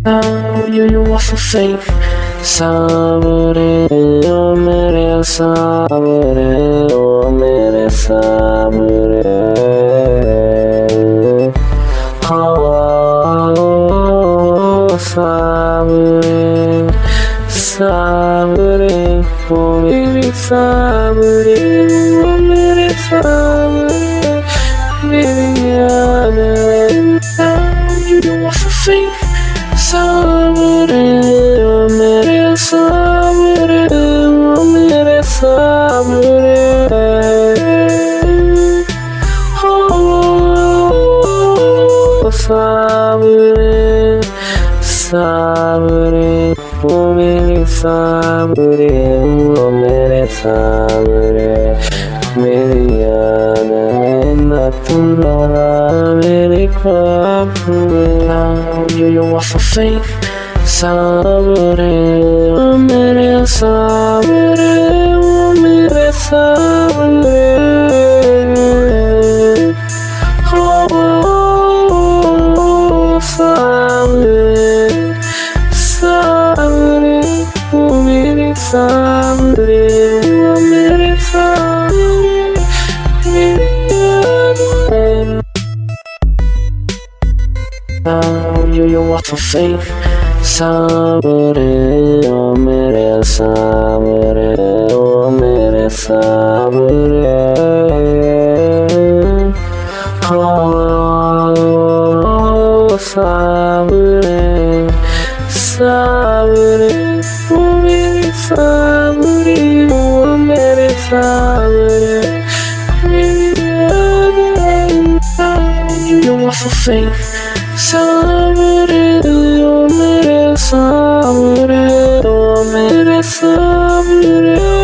You are so safe. Sabre, o mere sabre, o mere sabre. Oh, sabre, sabre, o mere sabre, o mere sabre. You are so safe. Sabre, o mere sabre, o mere sabre. Oh, sabre, sabre, o mere sabre, o mere sabre. Meriana natural America. You are so safe. Sabre, o mere sabre, o mere sabre. Oh, sabre, sabre, o mere sabre, o mere sabre. You are so safe. Sabre, o mere sabre, o mere sabre. Oh, sabre, sabre, o mere sabre, o mere sabre. You are so safe. Sabre, o mere sabre, o mere sabre.